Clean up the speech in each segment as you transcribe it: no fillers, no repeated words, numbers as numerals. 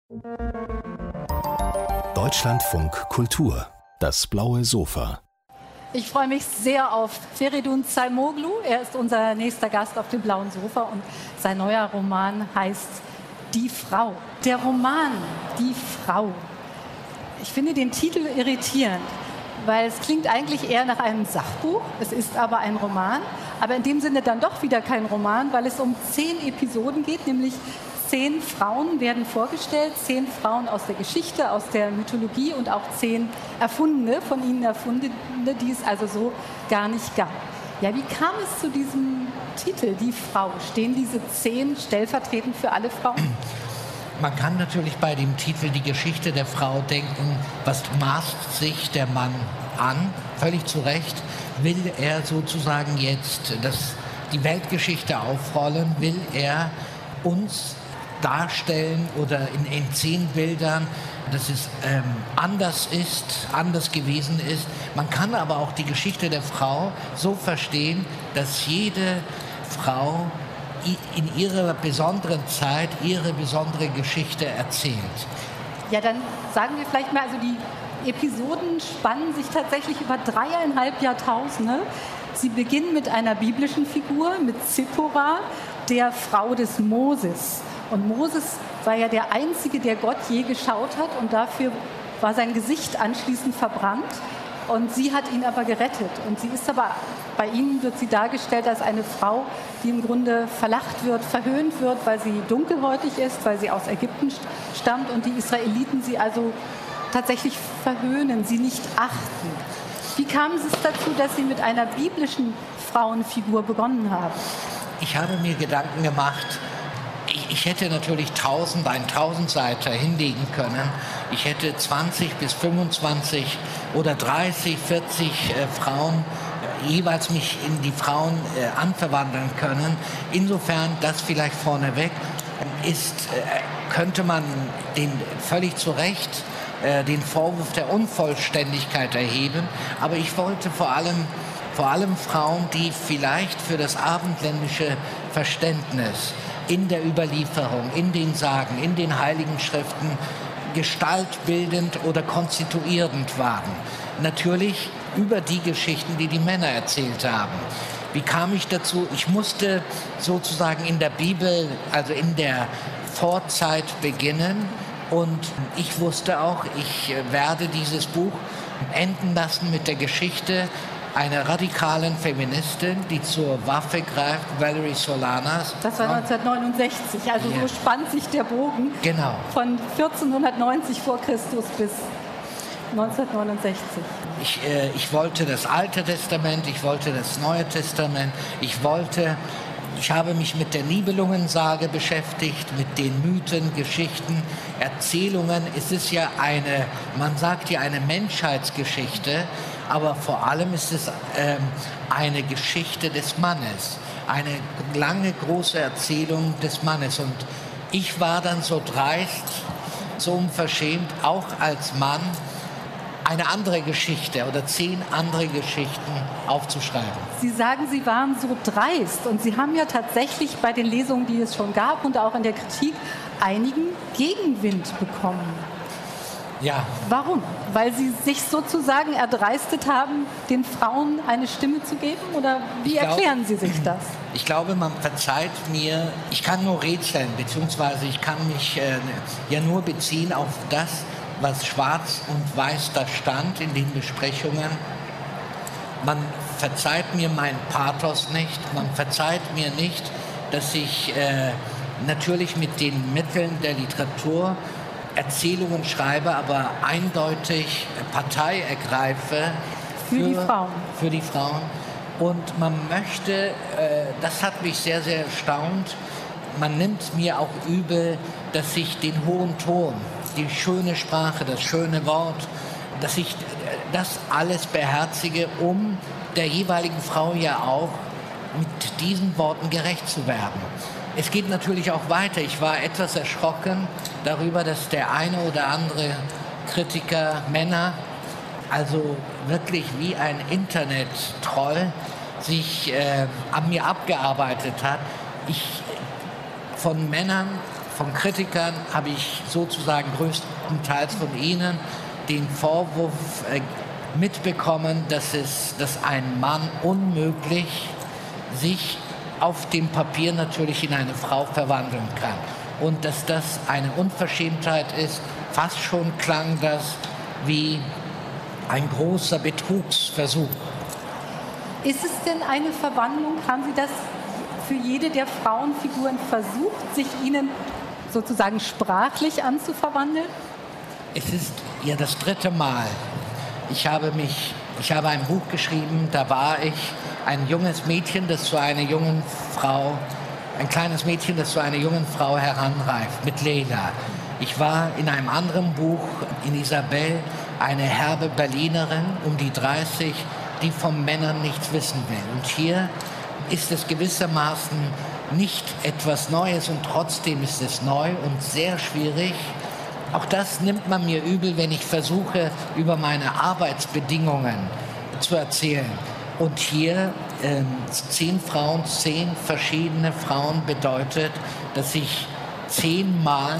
Deutschlandfunk Kultur, das blaue Sofa. Ich freue mich sehr auf Feridun Zaimoglu. Er ist unser nächster Gast auf dem blauen Sofa und sein neuer Roman heißt Die Frau. Der Roman Die Frau. Ich finde den Titel irritierend, weil es klingt eigentlich eher nach einem Sachbuch. Es ist aber ein Roman, aber in dem Sinne dann doch wieder kein Roman, weil es um 10 Episoden geht, nämlich 10 Frauen werden vorgestellt, 10 Frauen aus der Geschichte, aus der Mythologie und auch 10 Erfundene, von ihnen Erfundene, die es also so gar nicht gab. Ja, wie kam es zu diesem Titel, Die Frau? Stehen diese 10 stellvertretend für alle Frauen? Man kann natürlich bei dem Titel Die Geschichte der Frau denken, was maßt sich der Mann an? Völlig zu Recht. Will er sozusagen jetzt die Weltgeschichte aufrollen? Will er uns darstellen oder in 10 Bildern, dass es anders gewesen ist. Man kann aber auch die Geschichte der Frau so verstehen, dass jede Frau in ihrer besonderen Zeit ihre besondere Geschichte erzählt. Ja, dann sagen wir vielleicht mal, also die Episoden spannen sich tatsächlich über 3,5 Jahrtausende. Sie beginnen mit einer biblischen Figur, mit Zippora, der Frau des Moses. Und Moses war ja der Einzige, der Gott je geschaut hat, und dafür war sein Gesicht anschließend verbrannt. Und sie hat ihn aber gerettet. Und sie ist aber, bei ihnen wird sie dargestellt als eine Frau, die im Grunde verlacht wird, verhöhnt wird, weil sie dunkelhäutig ist, weil sie aus Ägypten stammt und die Israeliten sie also tatsächlich verhöhnen, sie nicht achten. Wie kam es dazu, dass Sie mit einer biblischen Frauenfigur begonnen haben? Ich habe mir Gedanken gemacht. Ich hätte natürlich einen Tausendseiter hinlegen können. Ich hätte 20 bis 25 oder 30, 40 Frauen jeweils mich in die Frauen anverwandeln können. Insofern, das vielleicht vorneweg ist, könnte man völlig zu Recht den Vorwurf der Unvollständigkeit erheben. Aber ich wollte vor allem Frauen, die vielleicht für das abendländische Verständnis in der Überlieferung, in den Sagen, in den Heiligen Schriften gestaltbildend oder konstituierend waren. Natürlich über die Geschichten, die die Männer erzählt haben. Wie kam ich dazu? Ich musste sozusagen in der Bibel, also in der Vorzeit beginnen, und ich wusste auch, ich werde dieses Buch enden lassen mit der Geschichte einer radikalen Feministin, die zur Waffe greift, Valerie Solanas. Das war 1969, also so spannt sich der Bogen. Genau. Von 1490 vor Christus bis 1969. Ich wollte das Alte Testament, ich wollte das Neue Testament, ich habe mich mit der Nibelungensage beschäftigt, mit den Mythen, Geschichten, Erzählungen. Es ist ja man sagt ja eine Menschheitsgeschichte, aber vor allem ist es eine Geschichte des Mannes, eine lange, große Erzählung des Mannes. Und ich war dann so dreist, so unverschämt, auch als Mann, eine andere Geschichte oder 10 andere Geschichten aufzuschreiben. Sie sagen, Sie waren so dreist, und Sie haben ja tatsächlich bei den Lesungen, die es schon gab und auch in der Kritik, einigen Gegenwind bekommen. Ja. Warum? Weil Sie sich sozusagen erdreistet haben, den Frauen eine Stimme zu geben? Oder wie erklären Sie sich das? Ich glaube, man verzeiht mir, ich kann nur rätseln, beziehungsweise ich kann mich ja nur beziehen auf das, was schwarz und weiß da stand in den Besprechungen. Man verzeiht mir mein Pathos nicht, man verzeiht mir nicht, dass ich natürlich mit den Mitteln der Literatur Erzählungen schreibe, aber eindeutig Partei ergreife für die Frauen. Und man möchte, das hat mich sehr, sehr erstaunt, man nimmt mir auch übel, dass ich den hohen Ton, die schöne Sprache, das schöne Wort, dass ich das alles beherzige, um der jeweiligen Frau ja auch mit diesen Worten gerecht zu werden. Es geht natürlich auch weiter. Ich war etwas erschrocken darüber, dass der eine oder andere Kritiker, Männer, also wirklich wie ein Internet-Troll, sich an mir abgearbeitet hat. Ich von Männern von Kritikern habe ich sozusagen größtenteils von Ihnen den Vorwurf mitbekommen, dass ein Mann unmöglich sich auf dem Papier natürlich in eine Frau verwandeln kann. Und dass das eine Unverschämtheit ist, fast schon klang das wie ein großer Betrugsversuch. Ist es denn eine Verwandlung? Haben Sie das für jede der Frauenfiguren versucht, sich ihnen sozusagen sprachlich anzuverwandeln? Es ist ja das 3. Mal. Ich habe ein Buch geschrieben, da war ich ein junges Mädchen, das zu einer jungen Frau, ein kleines Mädchen, das zu einer jungen Frau heranreift, mit Leila. Ich war in einem anderen Buch, in Isabelle, eine herbe Berlinerin, um die 30, die von Männern nichts wissen will. Und hier ist es gewissermaßen nicht etwas Neues und trotzdem ist es neu und sehr schwierig. Auch das nimmt man mir übel, wenn ich versuche, über meine Arbeitsbedingungen zu erzählen. Und hier 10 Frauen, 10 verschiedene Frauen bedeutet, dass ich 10-mal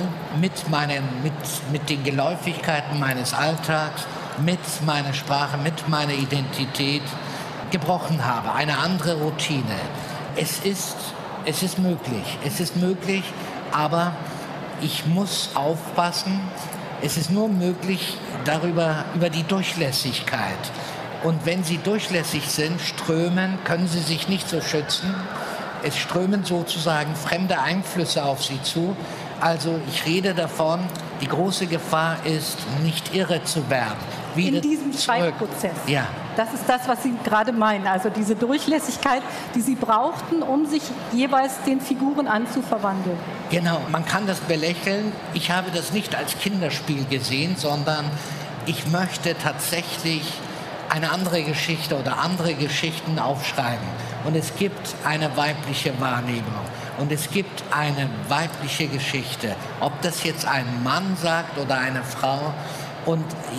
mit den Geläufigkeiten meines Alltags, mit meiner Sprache, mit meiner Identität gebrochen habe. Eine andere Routine. Es ist möglich, aber ich muss aufpassen. Es ist nur möglich über die Durchlässigkeit. Und wenn sie durchlässig sind, können sie sich nicht so schützen. Es strömen sozusagen fremde Einflüsse auf sie zu. Also ich rede davon, die große Gefahr ist, nicht irre zu werden. In diesem Schreibprozess. Ja. Das ist das, was Sie gerade meinen. Also diese Durchlässigkeit, die Sie brauchten, um sich jeweils den Figuren anzuverwandeln. Genau, man kann das belächeln. Ich habe das nicht als Kinderspiel gesehen, sondern ich möchte tatsächlich eine andere Geschichte oder andere Geschichten aufschreiben. Und es gibt eine weibliche Wahrnehmung und es gibt eine weibliche Geschichte. Ob das jetzt ein Mann sagt oder eine Frau. Und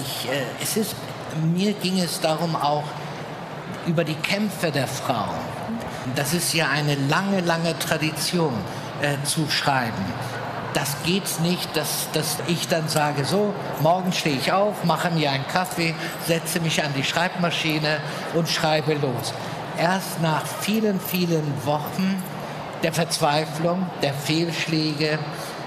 mir ging es darum auch über die Kämpfe der Frauen. Das ist ja eine lange, lange Tradition zu schreiben. Das geht nicht, dass ich dann sage, so, morgen stehe ich auf, mache mir einen Kaffee, setze mich an die Schreibmaschine und schreibe los. Erst nach vielen, vielen Wochen der Verzweiflung, der Fehlschläge,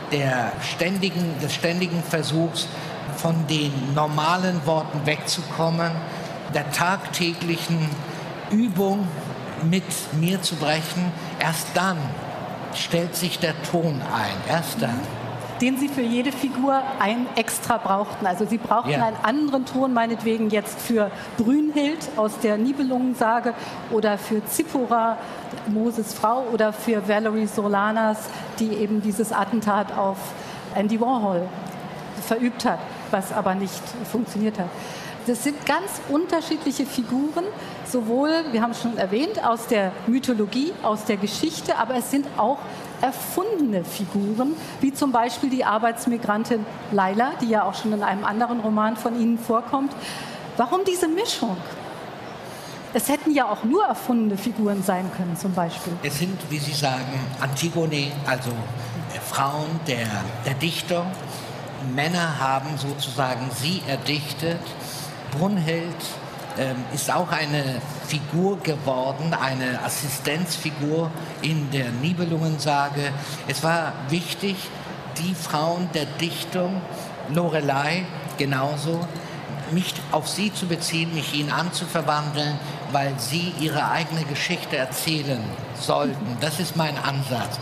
des ständigen Versuchs, von den normalen Worten wegzukommen, der tagtäglichen Übung mit mir zu brechen, erst dann stellt sich der Ton ein, erst dann. Den Sie für jede Figur ein extra brauchten. Also Sie brauchten einen anderen Ton, meinetwegen jetzt für Brünnhild aus der Nibelungensage oder für Zippora, Moses Frau, oder für Valerie Solanas, die eben dieses Attentat auf Andy Warhol verübt hat, was aber nicht funktioniert hat. Das sind ganz unterschiedliche Figuren, sowohl, wir haben es schon erwähnt, aus der Mythologie, aus der Geschichte, aber es sind auch erfundene Figuren, wie zum Beispiel die Arbeitsmigrantin Laila, die ja auch schon in einem anderen Roman von Ihnen vorkommt. Warum diese Mischung? Es hätten ja auch nur erfundene Figuren sein können, zum Beispiel. Es sind, wie Sie sagen, Antigone, also Frauen der Dichtung. Männer haben sozusagen sie erdichtet. Brunhild ist auch eine Figur geworden, eine Assistenzfigur in der Nibelungensage. Es war wichtig, die Frauen der Dichtung, Lorelei genauso, mich auf sie zu beziehen, mich ihnen anzuverwandeln, weil sie ihre eigene Geschichte erzählen sollten. Das ist mein Ansatz.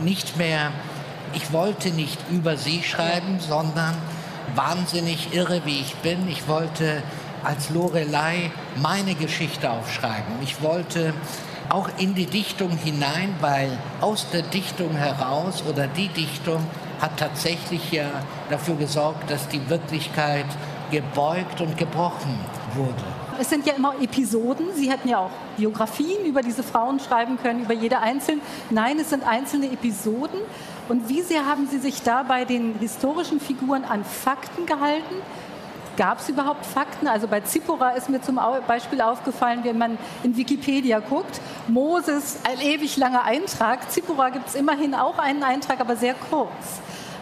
Ich wollte nicht über sie schreiben, sondern wahnsinnig irre, wie ich bin. Ich wollte als Lorelei meine Geschichte aufschreiben. Ich wollte auch in die Dichtung hinein, weil aus der Dichtung heraus oder die Dichtung hat tatsächlich ja dafür gesorgt, dass die Wirklichkeit gebeugt und gebrochen wurde. Es sind ja immer Episoden. Sie hätten ja auch Biografien über diese Frauen schreiben können, über jede einzelne. Nein, es sind einzelne Episoden. Und wie sehr haben Sie sich da bei den historischen Figuren an Fakten gehalten? Gab es überhaupt Fakten? Also bei Zippora ist mir zum Beispiel aufgefallen, wenn man in Wikipedia guckt, Moses, ein ewig langer Eintrag. Zippora gibt es immerhin auch einen Eintrag, aber sehr kurz.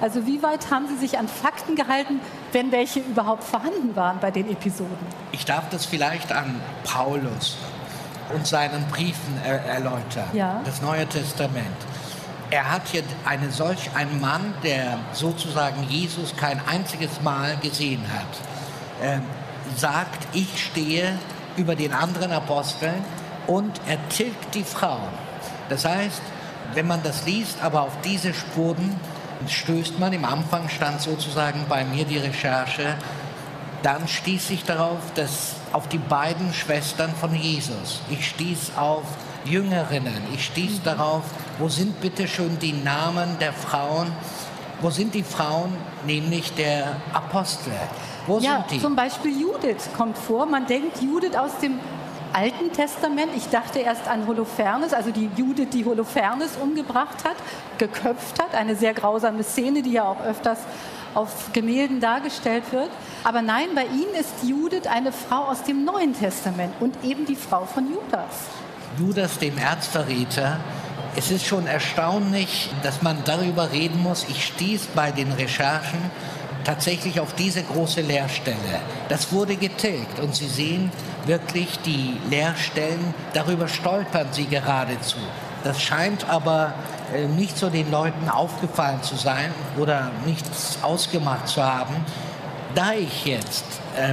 Also wie weit haben Sie sich an Fakten gehalten, wenn welche überhaupt vorhanden waren bei den Episoden? Ich darf das vielleicht an Paulus und seinen Briefen erläutern, Ja. Das Neue Testament. Er hat hier einen Mann, der sozusagen Jesus kein einziges Mal gesehen hat, sagt, ich stehe über den anderen Aposteln und er tilgt die Frauen. Das heißt, wenn man das liest, aber auf diese Spuren stößt man, im Anfang stand sozusagen bei mir die Recherche, dann stieß ich darauf, dass auf die beiden Schwestern von Jesus. Ich stieß auf Jüngerinnen. Ich stieß darauf, wo sind bitte schon die Namen der Frauen? Wo sind die Frauen, nämlich der Apostel? Wo Ja, sind die? zum Beispiel Judith kommt vor. Man denkt Judith aus dem Alten Testament. Ich dachte erst an Holofernes, also die Judith, die Holofernes umgebracht hat, geköpft hat. Eine sehr grausame Szene, die ja auch öfters auf Gemälden dargestellt wird. Aber nein, bei ihnen ist Judith eine Frau aus dem Neuen Testament und eben die Frau von Judas. Judas, dem Erzverräter. Es ist schon erstaunlich, dass man darüber reden muss. Ich stieß bei den Recherchen tatsächlich auf diese große Leerstelle. Das wurde getilgt und Sie sehen wirklich die Leerstellen, darüber stolpern Sie geradezu. Das scheint aber nicht so den Leuten aufgefallen zu sein oder nichts ausgemacht zu haben. Da ich jetzt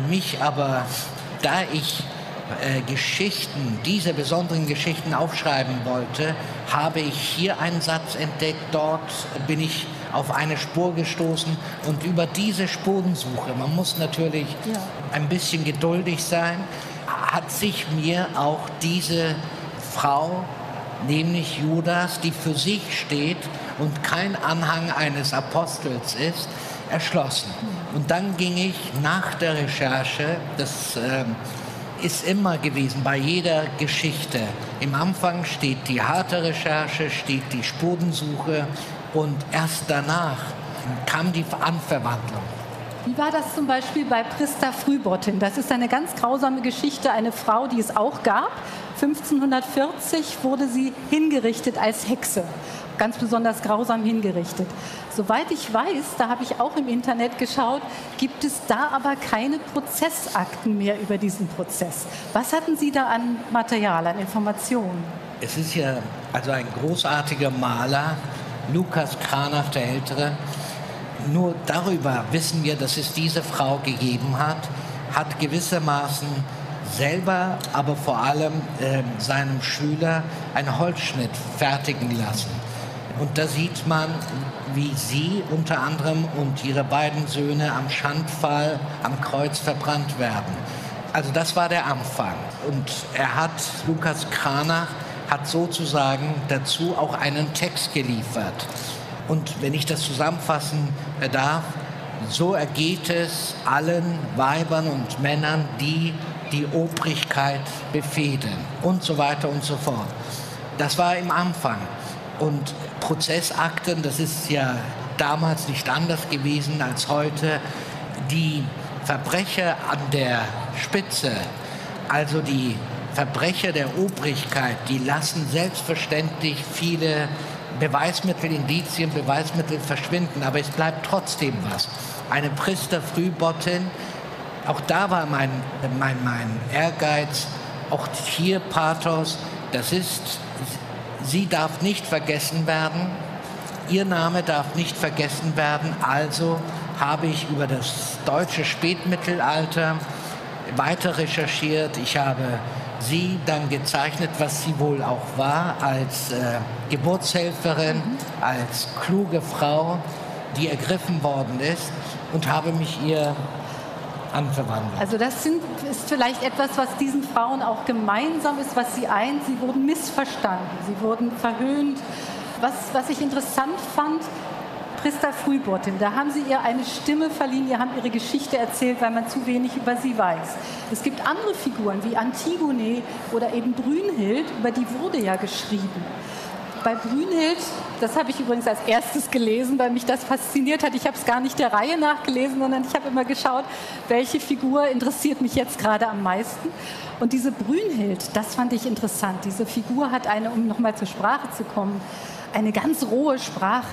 Geschichten, diese besonderen Geschichten aufschreiben wollte, habe ich hier einen Satz entdeckt, dort bin ich auf eine Spur gestoßen und über diese Spurensuche, man muss natürlich ein bisschen geduldig sein, hat sich mir auch diese Frau, nämlich Judas, die für sich steht und kein Anhang eines Apostels ist, erschlossen. Und dann ging ich nach der Recherche, das ist immer gewesen bei jeder Geschichte. Im Anfang steht die harte Recherche, steht die Spurensuche und erst danach kam die Anverwandlung. Wie war das zum Beispiel bei Prista Frühbottin? Das ist eine ganz grausame Geschichte, eine Frau, die es auch gab. 1540 wurde sie hingerichtet als Hexe, ganz besonders grausam hingerichtet. Soweit ich weiß, da habe ich auch im Internet geschaut, gibt es da aber keine Prozessakten mehr über diesen Prozess. Was hatten Sie da an Material, an Informationen? Es ist ja also ein großartiger Maler, Lukas Cranach der Ältere. Nur darüber wissen wir, dass es diese Frau gegeben hat gewissermaßen selber, aber vor allem seinem Schüler einen Holzschnitt fertigen lassen. Und da sieht man, wie sie unter anderem und ihre beiden Söhne am Schandpfahl am Kreuz verbrannt werden. Also das war der Anfang. Und Lukas Cranach hat sozusagen dazu auch einen Text geliefert. Und wenn ich das zusammenfassen darf, so ergeht es allen Weibern und Männern, die die Obrigkeit befehden und so weiter und so fort. Das war im Anfang. Und Prozessakten, das ist ja damals nicht anders gewesen als heute. Die Verbrecher an der Spitze, also die Verbrecher der Obrigkeit, die lassen selbstverständlich viele Beweismittel, Indizien, Beweismittel verschwinden, aber es bleibt trotzdem was. Eine Prista Frühbottin, auch da war mein Ehrgeiz, auch hier Pathos, das ist, sie darf nicht vergessen werden, ihr Name darf nicht vergessen werden, also habe ich über das deutsche Spätmittelalter weiter recherchiert, ich habe sie dann gezeichnet, was sie wohl auch war, als Geburtshelferin, als kluge Frau, die ergriffen worden ist und habe mich ihr anverwandelt. Also das ist vielleicht etwas, was diesen Frauen auch gemeinsam ist, was sie eint. Sie wurden missverstanden, sie wurden verhöhnt. Was ich interessant fand, Prista Frühbottin, da haben sie ihr eine Stimme verliehen, ihr haben ihre Geschichte erzählt, weil man zu wenig über sie weiß. Es gibt andere Figuren wie Antigone oder eben Brünnhild, über die wurde ja geschrieben. Bei Brünnhild, das habe ich übrigens als erstes gelesen, weil mich das fasziniert hat. Ich habe es gar nicht der Reihe nach gelesen, sondern ich habe immer geschaut, welche Figur interessiert mich jetzt gerade am meisten. Und diese Brünnhild, das fand ich interessant. Diese Figur hat um nochmal zur Sprache zu kommen, eine ganz rohe Sprache.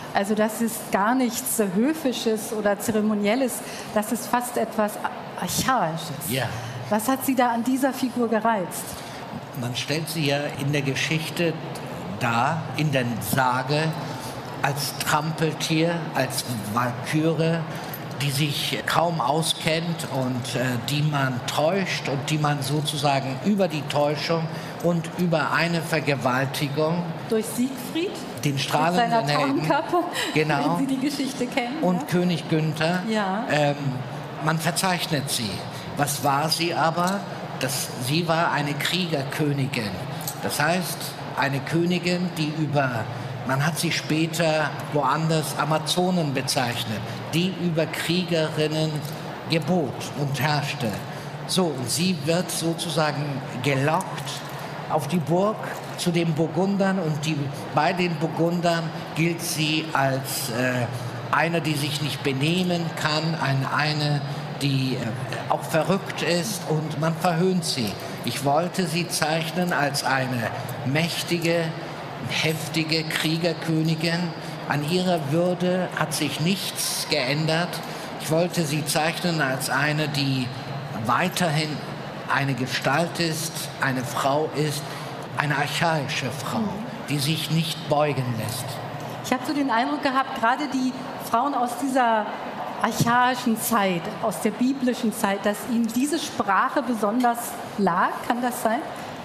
Also das ist gar nichts Höfisches oder Zeremonielles, das ist fast etwas Archaisches. Ja. Was hat Sie da an dieser Figur gereizt? Man stellt sie ja in der Geschichte dar, in der Sage, als Trampeltier, als Walküre, die sich kaum auskennt und die man täuscht und die man sozusagen über die Täuschung und über eine Vergewaltigung durch Siegfried, den strahlenden mit seiner Helden, Tarnkappe, genau, wenn Sie die Geschichte kennen. und ja? König Günther, Ja. Man verzeichnet sie. Was war sie aber? Sie war eine Kriegerkönigin. Das heißt, eine Königin, die man hat sie später woanders Amazonen bezeichnet, die über Kriegerinnen gebot und herrschte. So, und sie wird sozusagen gelockt auf die Burg zu den Burgundern und bei den Burgundern gilt sie als eine, die sich nicht benehmen kann, eine, die auch verrückt ist, und man verhöhnt sie. Ich wollte sie zeichnen als eine mächtige, heftige Kriegerkönigin. An ihrer Würde hat sich nichts geändert. Ich wollte sie zeichnen als eine, die weiterhin eine Gestalt ist, eine Frau ist, eine archaische Frau, die sich nicht beugen lässt. Ich habe so den Eindruck gehabt, gerade die Frauen aus dieser archaischen Zeit, aus der biblischen Zeit, dass ihnen diese Sprache besonders lag. Kann das sein?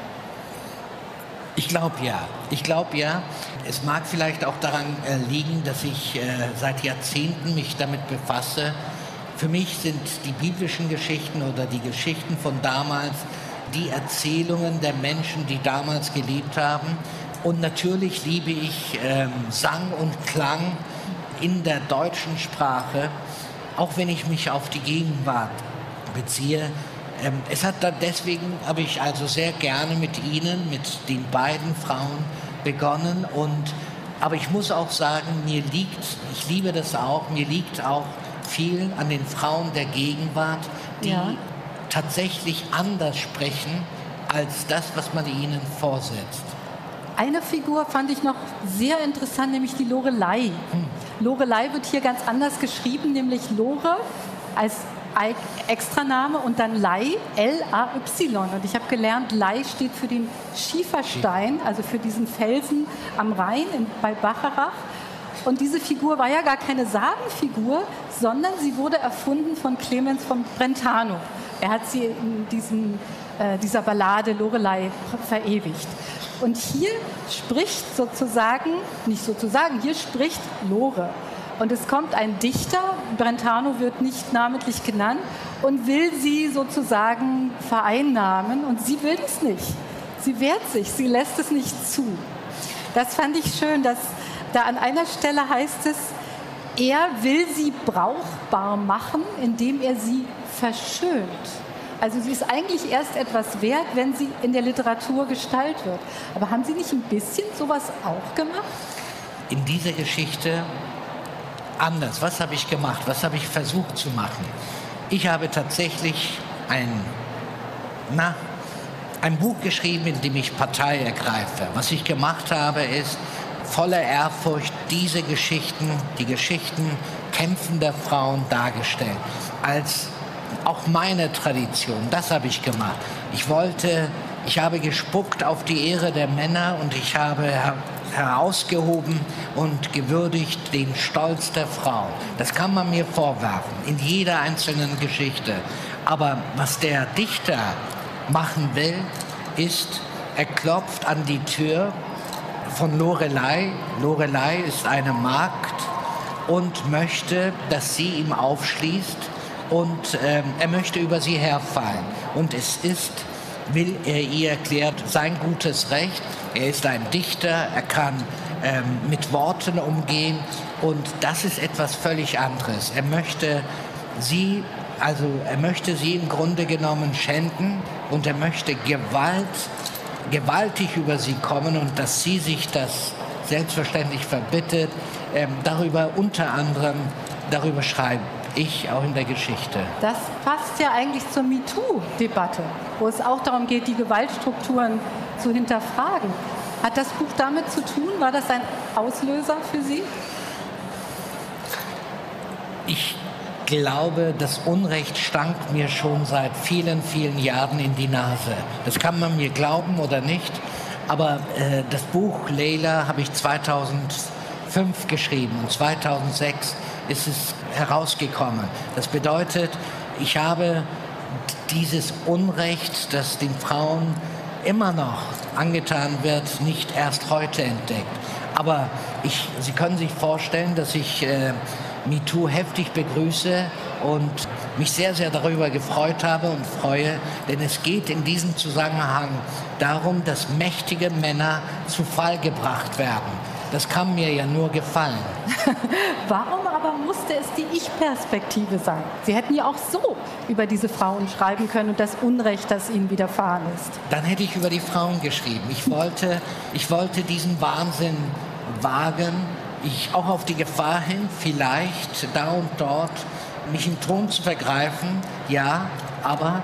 Ich glaube ja. Es mag vielleicht auch daran liegen, dass ich seit Jahrzehnten mich damit befasse. Für mich sind die biblischen Geschichten oder die Geschichten von damals die Erzählungen der Menschen, die damals gelebt haben. Und natürlich liebe ich Sang und Klang in der deutschen Sprache, auch wenn ich mich auf die Gegenwart beziehe. Deswegen habe ich also sehr gerne mit Ihnen, mit den beiden Frauen begonnen. Aber ich muss auch sagen, ich liebe das auch, mir liegt auch viel an den Frauen der Gegenwart, die tatsächlich anders sprechen als das, was man ihnen vorsetzt. Eine Figur fand ich noch sehr interessant, nämlich die Lorelei. Lorelei wird hier ganz anders geschrieben, nämlich Lore als Extraname und dann Lei, L-A-Y. Und ich habe gelernt, Lei steht für den Schieferstein, also für diesen Felsen am Rhein bei Bacharach. Und diese Figur war ja gar keine Sagenfigur, sondern sie wurde erfunden von Clemens von Brentano. Er hat sie in dieser Ballade Lorelei verewigt. Und hier spricht hier spricht Lore. Und es kommt ein Dichter, Brentano wird nicht namentlich genannt, und will sie sozusagen vereinnahmen. Und sie will es nicht. Sie wehrt sich, sie lässt es nicht zu. Das fand ich schön, dass da an einer Stelle heißt es, er will sie brauchbar machen, indem er sie verschönt. Also sie ist eigentlich erst etwas wert, wenn sie in der Literatur Gestalt wird. Aber haben Sie nicht ein bisschen sowas auch gemacht? In dieser Geschichte anders. Was habe ich gemacht? Was habe ich versucht zu machen? Ich habe tatsächlich ein Buch geschrieben, in dem ich Partei ergreife. Was ich gemacht habe, ist voller Ehrfurcht die Geschichten kämpfender Frauen dargestellt. Als auch meine Tradition, das habe ich gemacht. Ich habe gespuckt auf die Ehre der Männer und ich habe herausgehoben und gewürdigt den Stolz der Frau. Das kann man mir vorwerfen, in jeder einzelnen Geschichte. Aber was der Dichter machen will, ist, er klopft an die Tür von Lorelei. Lorelei ist eine Magd und möchte, dass sie ihm aufschließt, und er möchte über sie herfallen. Und will er ihr erklärt, sein gutes Recht. Er ist ein Dichter, er kann mit Worten umgehen, und das ist etwas völlig anderes. Er möchte sie im Grunde genommen schänden, und er möchte gewaltig über sie kommen, und dass sie sich das selbstverständlich verbittet, unter anderem darüber schreibe ich auch in der Geschichte. Das passt ja eigentlich zur MeToo-Debatte, wo es auch darum geht, die Gewaltstrukturen zu hinterfragen. Hat das Buch damit zu tun? War das ein Auslöser für Sie? Ich glaube, das Unrecht stank mir schon seit vielen, vielen Jahren in die Nase. Das kann man mir glauben oder nicht. Aber das Buch Leila habe ich 2005 geschrieben und 2006 ist es herausgekommen. Das bedeutet, ich habe dieses Unrecht, das den Frauen immer noch angetan wird, nicht erst heute entdeckt. Aber Sie können sich vorstellen, dass ich MeToo heftig begrüße und mich sehr, sehr darüber gefreut habe und freue, denn es geht in diesem Zusammenhang darum, dass mächtige Männer zu Fall gebracht werden. Das kann mir ja nur gefallen. Warum aber musste es die Ich-Perspektive sein? Sie hätten ja auch so über diese Frauen schreiben können und das Unrecht, das ihnen widerfahren ist. Dann hätte ich über die Frauen geschrieben. Ich wollte diesen Wahnsinn wagen. Auch auf die Gefahr hin, vielleicht da und dort mich im Ton zu vergreifen. Ja, aber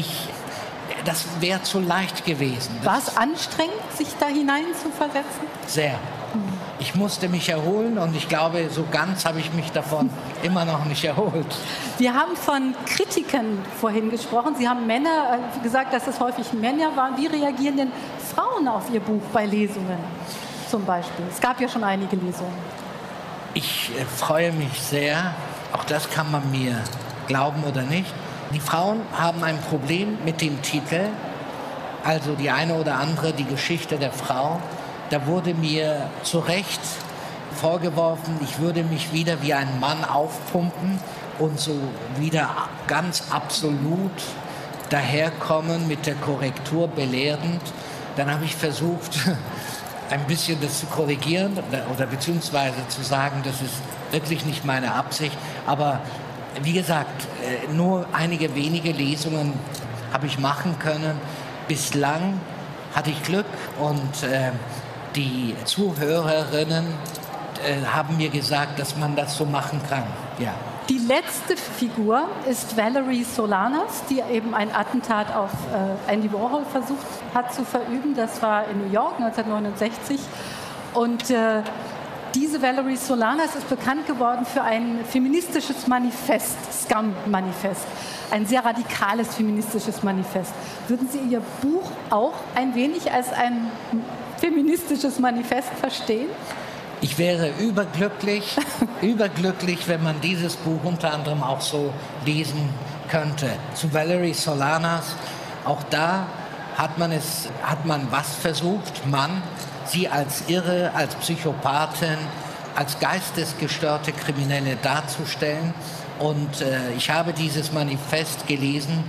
das wäre zu leicht gewesen. War es anstrengend, sich da hinein zu versetzen? Sehr. Ich musste mich erholen und ich glaube, so ganz habe ich mich davon immer noch nicht erholt. Wir haben von Kritikern vorhin gesprochen. Sie haben gesagt, dass es häufig Männer waren. Wie reagieren denn Frauen auf Ihr Buch bei Lesungen zum Beispiel? Es gab ja schon einige Lesungen. Ich freue mich sehr. Auch das kann man mir glauben oder nicht. Die Frauen haben ein Problem mit dem Titel. Also die eine oder andere, die Geschichte der Frau. Da wurde mir zu Recht vorgeworfen, ich würde mich wieder wie ein Mann aufpumpen und so wieder ganz absolut daherkommen mit der Korrektur belehrend. Dann habe ich versucht, ein bisschen das zu korrigieren oder beziehungsweise zu sagen, das ist wirklich nicht meine Absicht. Aber wie gesagt, nur einige wenige Lesungen habe ich machen können. Bislang hatte ich Glück und die Zuhörerinnen haben mir gesagt, dass man das so machen kann. Ja. Die letzte Figur ist Valerie Solanas, die eben ein Attentat auf Andy Warhol versucht hat zu verüben. Das war in New York 1969. Und diese Valerie Solanas ist bekannt geworden für ein feministisches Manifest, Scum-Manifest. Ein sehr radikales feministisches Manifest. Würden Sie Ihr Buch auch ein wenig als ein feministisches Manifest verstehen? Ich wäre überglücklich, wenn man dieses Buch unter anderem auch so lesen könnte. Zu Valerie Solanas, auch da hat man was versucht, sie als Irre, als Psychopathin, als geistesgestörte Kriminelle darzustellen. Und ich habe dieses Manifest gelesen.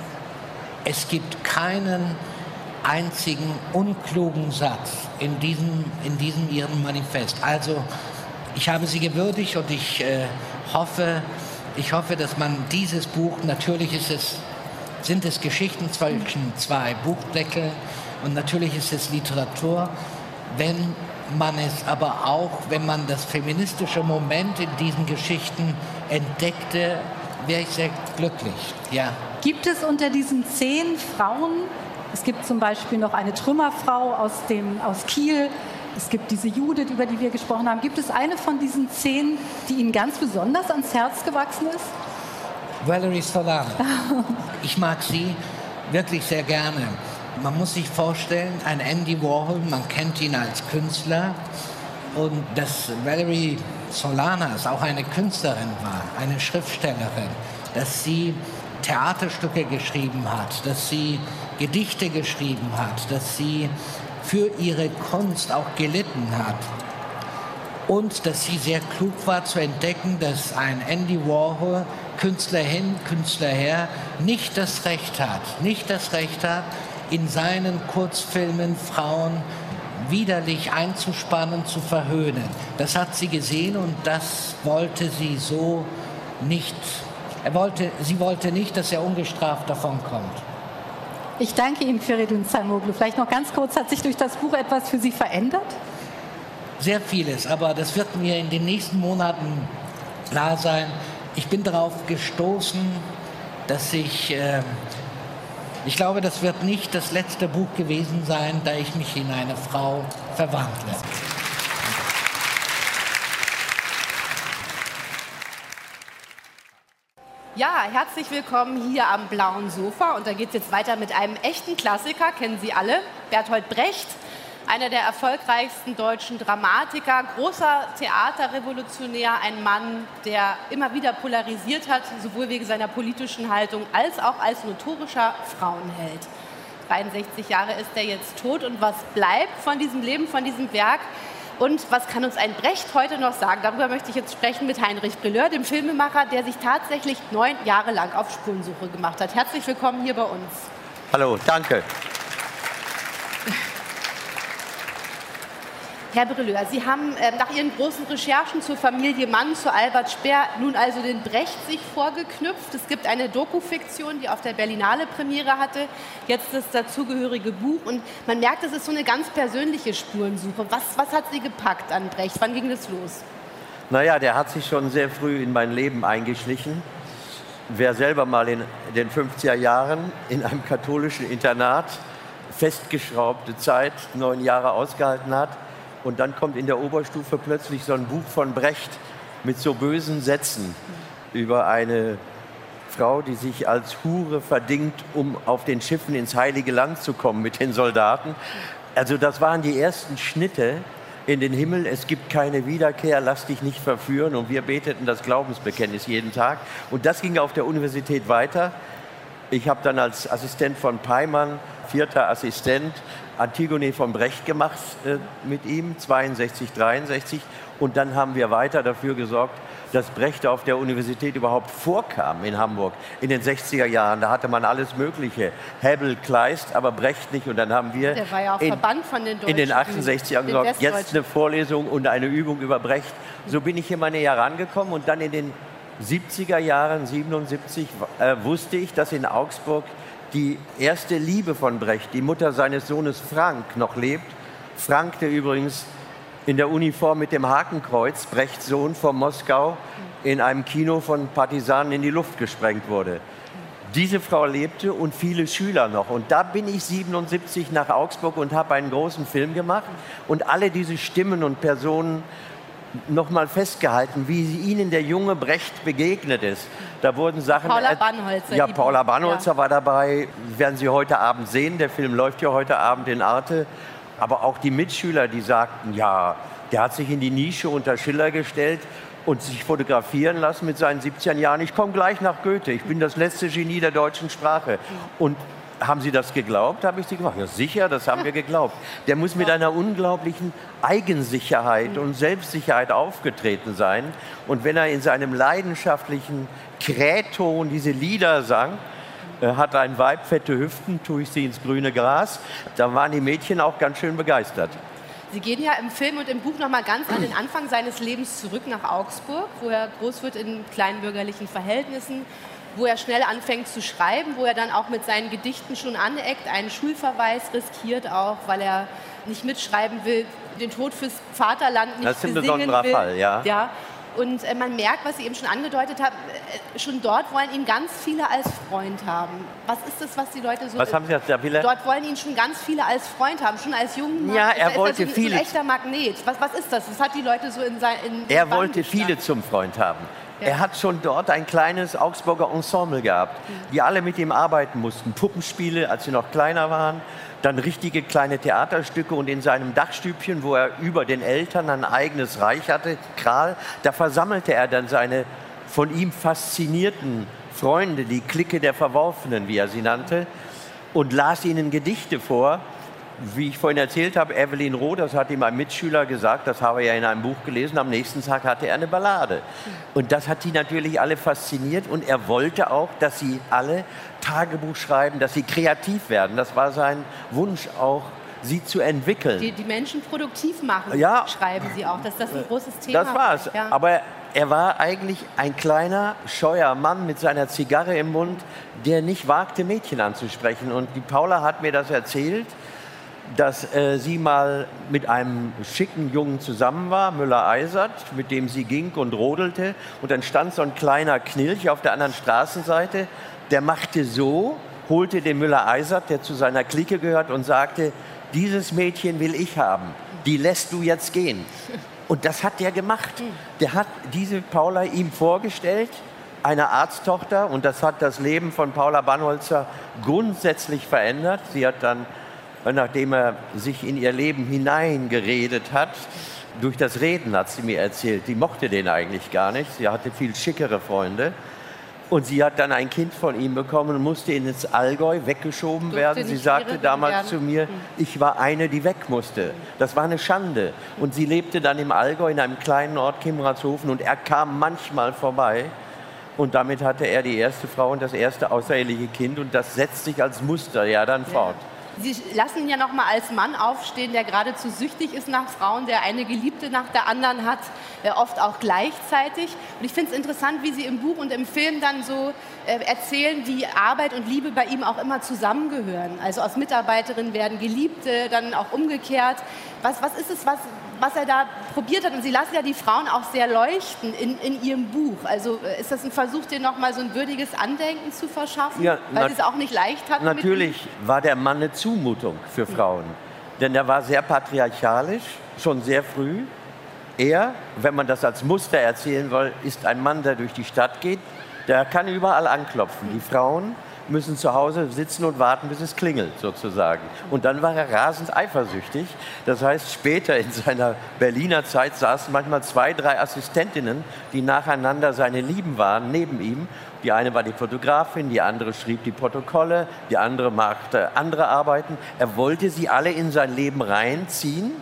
Es gibt keinen einzigen unklugen Satz in diesem ihrem Manifest. Also ich habe sie gewürdigt und ich hoffe, dass man dieses Buch, natürlich sind es Geschichten zwischen zwei Buchdeckeln und natürlich ist es Literatur, wenn man das feministische Moment in diesen Geschichten entdeckte, wäre ich sehr glücklich. Ja. Gibt es unter diesen 10 Frauen, es gibt zum Beispiel noch eine Trümmerfrau aus Kiel, es gibt diese Judith, über die wir gesprochen haben. Gibt es eine von diesen 10, die Ihnen ganz besonders ans Herz gewachsen ist? Valerie Solanas. Ich mag sie wirklich sehr gerne. Man muss sich vorstellen, ein Andy Warhol, man kennt ihn als Künstler und dass Valerie Solanas auch eine Künstlerin war, eine Schriftstellerin, dass sie Theaterstücke geschrieben hat, dass sie Gedichte geschrieben hat, dass sie für ihre Kunst auch gelitten hat und dass sie sehr klug war zu entdecken, dass ein Andy Warhol, Künstler hin, Künstler her, nicht das Recht hat, in seinen Kurzfilmen Frauen widerlich einzuspannen, zu verhöhnen. Das hat sie gesehen und das wollte sie so nicht. Sie wollte nicht, dass er ungestraft davonkommt. Ich danke Ihnen, Feridun Zaimoglu. Vielleicht noch ganz kurz, hat sich durch das Buch etwas für Sie verändert? Sehr vieles, aber das wird mir in den nächsten Monaten klar sein. Ich bin darauf gestoßen, dass ich glaube, das wird nicht das letzte Buch gewesen sein, da ich mich in eine Frau verwandle. Ja, herzlich willkommen hier am blauen Sofa. Und da geht es jetzt weiter mit einem echten Klassiker, kennen Sie alle, Bertolt Brecht. Einer der erfolgreichsten deutschen Dramatiker, großer Theaterrevolutionär, ein Mann, der immer wieder polarisiert hat, sowohl wegen seiner politischen Haltung als auch als notorischer Frauenheld. 63 Jahre ist er jetzt tot und was bleibt von diesem Leben, von diesem Werk? Und was kann uns ein Brecht heute noch sagen? Darüber möchte ich jetzt sprechen mit Heinrich Brilleur, dem Filmemacher, der sich tatsächlich 9 Jahre lang auf Spurensuche gemacht hat. Herzlich willkommen hier bei uns. Hallo, danke. Herr Brilleur, Sie haben nach Ihren großen Recherchen zur Familie Mann, zu Albert Speer, nun also den Brecht sich vorgeknüpft. Es gibt eine Dokufiktion, die auf der Berlinale Premiere hatte, jetzt das dazugehörige Buch. Und man merkt, es ist so eine ganz persönliche Spurensuche. Was hat Sie gepackt an Brecht? Wann ging das los? Naja, der hat sich schon sehr früh in mein Leben eingeschlichen. Wer selber mal in den 50er Jahren in einem katholischen Internat festgeschraubte Zeit 9 Jahre ausgehalten hat, und dann kommt in der Oberstufe plötzlich so ein Buch von Brecht mit so bösen Sätzen über eine Frau, die sich als Hure verdingt, um auf den Schiffen ins Heilige Land zu kommen mit den Soldaten. Also das waren die ersten Schnitte in den Himmel. Es gibt keine Wiederkehr, lass dich nicht verführen. Und wir beteten das Glaubensbekenntnis jeden Tag. Und das ging auf der Universität weiter. Ich habe dann als Assistent von Peimann, 4. Assistent, Antigone von Brecht gemacht mit ihm, 62, 63. Und dann haben wir weiter dafür gesorgt, dass Brecht auf der Universität überhaupt vorkam in Hamburg in den 60er Jahren. Da hatte man alles Mögliche. Hebbel, Kleist, aber Brecht nicht. Und dann haben wir Der war ja auch verbannt von den Deutschen in den 68ern gesagt, jetzt eine Vorlesung und eine Übung über Brecht. So bin ich immer näher rangekommen. Und dann in den 70er Jahren, 77, wusste ich, dass in Augsburg die erste Liebe von Brecht, die Mutter seines Sohnes Frank, noch lebt. Frank, der übrigens in der Uniform mit dem Hakenkreuz, Brechts Sohn, von Moskau in einem Kino von Partisanen in die Luft gesprengt wurde. Diese Frau lebte und viele Schüler noch. Und da bin ich 77 nach Augsburg und habe einen großen Film gemacht und alle diese Stimmen und Personen noch mal festgehalten, wie ihnen der junge Brecht begegnet ist. Da wurden Sachen... Paula Bannholzer. Ja, Paula Bannholzer war dabei. Werden Sie heute Abend sehen. Der Film läuft ja heute Abend in Arte. Aber auch die Mitschüler, die sagten, ja, der hat sich in die Nische unter Schiller gestellt und sich fotografieren lassen mit seinen 17 Jahren. Ich komme gleich nach Goethe. Ich bin das letzte Genie der deutschen Sprache. Und haben Sie das geglaubt? Habe ich Sie gefragt. Ja, sicher, das haben wir geglaubt. Der muss mit einer unglaublichen Eigensicherheit und Selbstsicherheit aufgetreten sein. Und wenn er in seinem leidenschaftlichen Krähton diese Lieder sang, hat ein Weib fette Hüften, tue ich sie ins grüne Gras, da waren die Mädchen auch ganz schön begeistert. Sie gehen ja im Film und im Buch noch mal ganz an den Anfang seines Lebens zurück nach Augsburg, wo er groß wird in kleinbürgerlichen Verhältnissen, wo er schnell anfängt zu schreiben, wo er dann auch mit seinen Gedichten schon aneckt, einen Schulverweis riskiert auch, weil er nicht mitschreiben will, den Tod fürs Vaterland nicht besingen will. Das ist ein besonderer Fall, ja. Ja. Und man merkt, was Sie eben schon angedeutet haben, schon dort wollen ihn ganz viele als Freund haben. Was ist das, was die Leute so... Was haben Sie gesagt, Will er? Dort wollen ihn schon ganz viele als Freund haben, schon als jungen Mann. Ja, er wollte so viele... ein echter Magnet. Was ist das? Was hat die Leute so in seinen... Er wollte viele zum Freund haben. Ja. Er hat schon dort ein kleines Augsburger Ensemble gehabt, die alle mit ihm arbeiten mussten. Puppenspiele, als sie noch kleiner waren, dann richtige kleine Theaterstücke und in seinem Dachstübchen, wo er über den Eltern ein eigenes Reich hatte, Kral, da versammelte er dann seine von ihm faszinierten Freunde, die Clique der Verworfenen, wie er sie nannte, und las ihnen Gedichte vor. Wie ich vorhin erzählt habe, Evelyn Roh, das hat ihm ein Mitschüler gesagt, das habe er ja in einem Buch gelesen, am nächsten Tag hatte er eine Ballade. Und das hat die natürlich alle fasziniert und er wollte auch, dass sie alle Tagebuch schreiben, dass sie kreativ werden. Das war sein Wunsch auch, sie zu entwickeln. Die Menschen produktiv machen, ja, schreiben sie auch, dass das ein großes Thema ist. Das war's. Ja. Aber er war eigentlich ein kleiner, scheuer Mann mit seiner Zigarre im Mund, der nicht wagte, Mädchen anzusprechen. Und die Paula hat mir das erzählt, dass sie mal mit einem schicken Jungen zusammen war, Müller-Eisert, mit dem sie ging und rodelte. Und dann stand so ein kleiner Knilch auf der anderen Straßenseite. Der machte so, holte den Müller-Eisert, der zu seiner Clique gehört, und sagte, dieses Mädchen will ich haben, die lässt du jetzt gehen. Und das hat der gemacht. Der hat diese Paula ihm vorgestellt eine Arzttochter und das hat das Leben von Paula Bannholzer grundsätzlich verändert. Sie hat dann, nachdem er sich in ihr Leben hineingeredet hat, durch das Reden hat sie mir erzählt, sie mochte den eigentlich gar nicht, sie hatte viel schickere Freunde. Und sie hat dann ein Kind von ihm bekommen und musste ins Allgäu weggeschoben werden. Sie sagte damals zu mir, ich war eine, die weg musste. Das war eine Schande. Und sie lebte dann im Allgäu in einem kleinen Ort, Kimratshofen, und er kam manchmal vorbei. Und damit hatte er die erste Frau und das erste außereheliche Kind. Und das setzt sich als Muster ja dann fort. Sie lassen ihn ja noch mal als Mann aufstehen, der geradezu süchtig ist nach Frauen, der eine Geliebte nach der anderen hat, oft auch gleichzeitig. Und ich finde es interessant, wie Sie im Buch und im Film dann so erzählen, wie Arbeit und Liebe bei ihm auch immer zusammengehören. Also aus Mitarbeiterinnen werden Geliebte, dann auch umgekehrt. Was ist es, was er da probiert hat? Und Sie lassen ja die Frauen auch sehr leuchten in Ihrem Buch. Also ist das ein Versuch, denen noch mal so ein würdiges Andenken zu verschaffen? Ja, weil Sie es auch nicht leicht hatten? Natürlich war der Mann eine Zumutung für Frauen. Denn er war sehr patriarchalisch, schon sehr früh. Er, wenn man das als Muster erzählen will, ist ein Mann, der durch die Stadt geht. Der kann überall anklopfen. Die Frauen müssen zu Hause sitzen und warten, bis es klingelt, sozusagen. Und dann war er rasend eifersüchtig. Das heißt, später in seiner Berliner Zeit saßen manchmal 2, 3 Assistentinnen, die nacheinander seine Lieben waren, neben ihm. Die eine war die Fotografin, die andere schrieb die Protokolle, die andere machte andere Arbeiten. Er wollte sie alle in sein Leben reinziehen.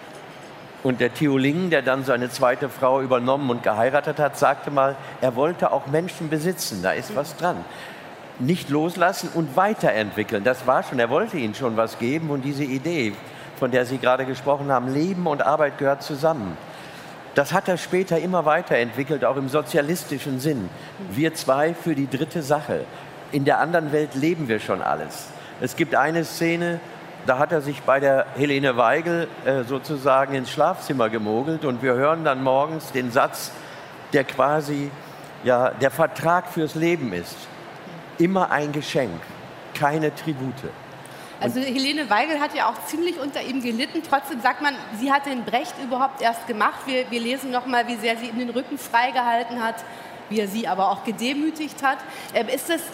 Und der Theo Lingen, der dann seine zweite Frau übernommen und geheiratet hat, sagte mal, er wollte auch Menschen besitzen, da ist was dran. Nicht loslassen und weiterentwickeln, das war schon, er wollte ihnen schon was geben. Und diese Idee, von der Sie gerade gesprochen haben, Leben und Arbeit gehört zusammen, das hat er später immer weiterentwickelt, auch im sozialistischen Sinn. Wir zwei für die dritte Sache. In der anderen Welt leben wir schon alles. Es gibt eine Szene, da hat er sich bei der Helene Weigel sozusagen ins Schlafzimmer gemogelt und wir hören dann morgens den Satz, der quasi ja, der Vertrag fürs Leben ist. Immer ein Geschenk, keine Tribute. Also Helene Weigel hat ja auch ziemlich unter ihm gelitten. Trotzdem sagt man, sie hat den Brecht überhaupt erst gemacht. Wir lesen noch mal, wie sehr sie ihm den Rücken freigehalten hat, wie er sie aber auch gedemütigt hat. Ist das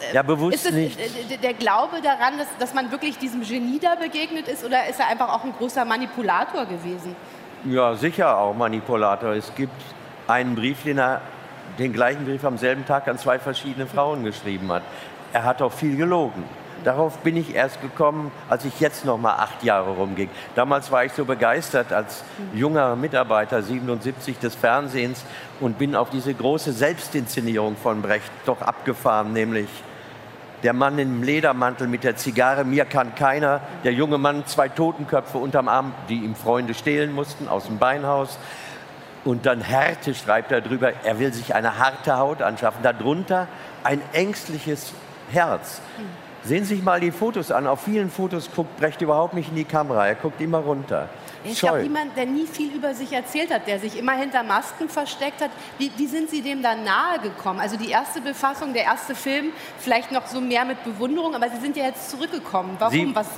der Glaube daran, dass man wirklich diesem Genie da begegnet ist, oder ist er einfach auch ein großer Manipulator gewesen? Ja, sicher auch Manipulator. Es gibt einen Brief, den gleichen Brief am selben Tag an 2 verschiedene Frauen geschrieben hat. Er hat auch viel gelogen. Darauf bin ich erst gekommen, als ich jetzt noch mal 8 Jahre rumging. Damals war ich so begeistert als junger Mitarbeiter 77 des Fernsehens und bin auf diese große Selbstinszenierung von Brecht doch abgefahren, nämlich der Mann im Ledermantel mit der Zigarre, mir kann keiner, der junge Mann, 2 Totenköpfe unterm Arm, die ihm Freunde stehlen mussten aus dem Beinhaus. Und dann Härte schreibt er drüber, er will sich eine harte Haut anschaffen, darunter ein ängstliches Herz. Sehen Sie sich mal die Fotos an. Auf vielen Fotos guckt Brecht überhaupt nicht in die Kamera. Er guckt immer runter. Er ist ja auch jemand, der nie viel über sich erzählt hat, der sich immer hinter Masken versteckt hat. Wie sind Sie dem dann nahe gekommen? Also die erste Befassung, der erste Film, vielleicht noch so mehr mit Bewunderung, aber Sie sind ja jetzt zurückgekommen. Warum? Was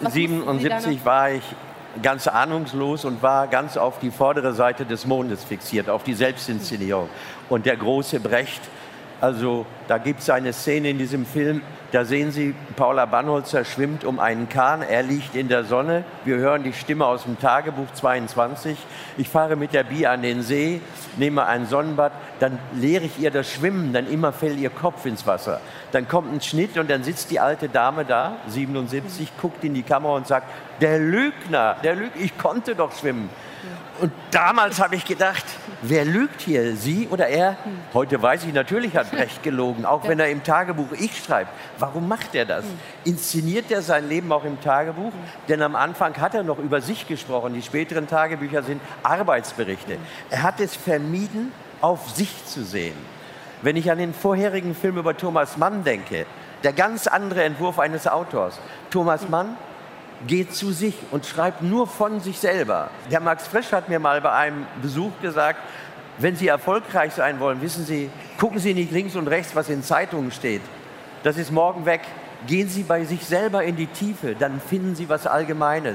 77 war ich ganz ahnungslos und war ganz auf die vordere Seite des Mondes fixiert, auf die Selbstinszenierung. Und der große Brecht, also da gibt es eine Szene in diesem Film, da sehen Sie, Paula Bannholzer schwimmt um einen Kahn, er liegt in der Sonne, wir hören die Stimme aus dem Tagebuch 22, ich fahre mit der Bi an den See, nehme ein Sonnenbad, dann lehre ich ihr das Schwimmen, dann immer fällt ihr Kopf ins Wasser. Dann kommt ein Schnitt und dann sitzt die alte Dame da, 77, guckt in die Kamera und sagt, der Lügner, ich konnte doch schwimmen. Und damals habe ich gedacht, wer lügt hier, Sie oder er? Heute weiß ich, natürlich hat Brecht gelogen, auch wenn er im Tagebuch ich schreibt. Warum macht er das? Inszeniert er sein Leben auch im Tagebuch? Denn am Anfang hat er noch über sich gesprochen. Die späteren Tagebücher sind Arbeitsberichte. Er hat es vermieden, auf sich zu sehen. Wenn ich an den vorherigen Film über Thomas Mann denke, der ganz andere Entwurf eines Autors. Thomas Mann geht zu sich und schreibt nur von sich selber. Der Max Frisch hat mir mal bei einem Besuch gesagt, wenn Sie erfolgreich sein wollen, wissen Sie, gucken Sie nicht links und rechts, was in Zeitungen steht. Das ist morgen weg. Gehen Sie bei sich selber in die Tiefe, dann finden Sie was Allgemeines.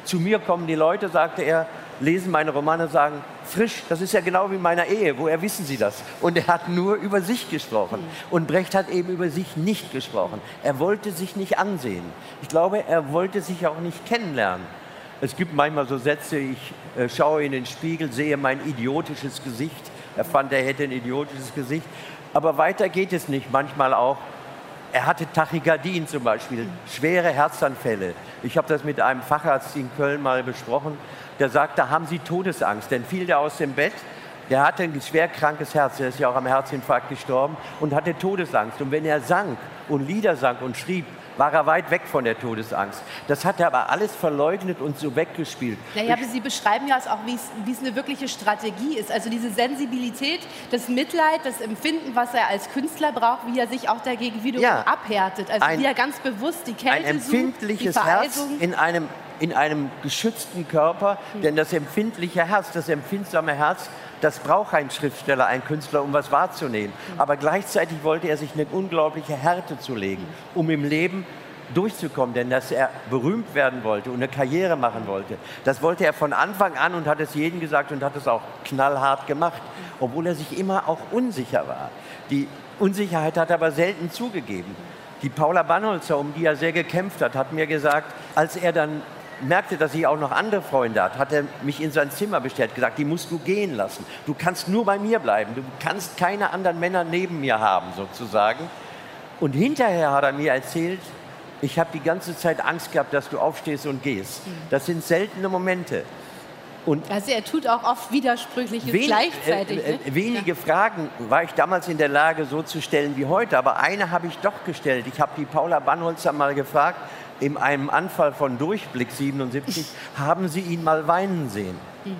Zu mir kommen die Leute, sagte er, lesen meine Romane, sagen, frisch, das ist ja genau wie in meiner Ehe. Woher wissen Sie das? Und er hat nur über sich gesprochen. Und Brecht hat eben über sich nicht gesprochen. Er wollte sich nicht ansehen. Ich glaube, er wollte sich auch nicht kennenlernen. Es gibt manchmal so Sätze, ich schaue in den Spiegel, sehe mein idiotisches Gesicht. Er fand, er hätte ein idiotisches Gesicht. Aber weiter geht es nicht. Manchmal auch, er hatte Tachykardien zum Beispiel, schwere Herzanfälle. Ich habe das mit einem Facharzt in Köln mal besprochen. Der sagte, haben Sie Todesangst? Dann fiel der aus dem Bett. Der hatte ein schwer krankes Herz. Er ist ja auch am Herzinfarkt gestorben und hatte Todesangst. Und wenn er sang und Lieder sang und schrieb, war er weit weg von der Todesangst. Das hat er aber alles verleugnet und so weggespielt. Naja, aber Sie beschreiben ja auch, wie es eine wirkliche Strategie ist. Also diese Sensibilität, das Mitleid, das Empfinden, was er als Künstler braucht, wie er sich auch dagegen wiederum abhärtet. Also wie er ganz bewusst die Kälte sucht. Ein empfindliches Herz in einem geschützten Körper. Denn das empfindliche Herz, das empfindsame Herz, das braucht ein Schriftsteller, ein Künstler, um was wahrzunehmen. Aber gleichzeitig wollte er sich eine unglaubliche Härte zulegen, um im Leben durchzukommen. Denn dass er berühmt werden wollte und eine Karriere machen wollte, das wollte er von Anfang an und hat es jedem gesagt und hat es auch knallhart gemacht, obwohl er sich immer auch unsicher war. Die Unsicherheit hat er aber selten zugegeben. Die Paula Bannholzer, um die er sehr gekämpft hat, hat mir gesagt, als er dann merkte, dass sie auch noch andere Freunde hat er mich in sein Zimmer bestellt, gesagt, die musst du gehen lassen. Du kannst nur bei mir bleiben. Du kannst keine anderen Männer neben mir haben, sozusagen. Und hinterher hat er mir erzählt, ich habe die ganze Zeit Angst gehabt, dass du aufstehst und gehst. Das sind seltene Momente. Und also er tut auch oft Widersprüchliches gleichzeitig. Wenige Fragen war ich damals in der Lage, so zu stellen wie heute. Aber eine habe ich doch gestellt. Ich habe die Paula Bannholzer mal gefragt, in einem Anfall von Durchblick 77, haben Sie ihn mal weinen sehen?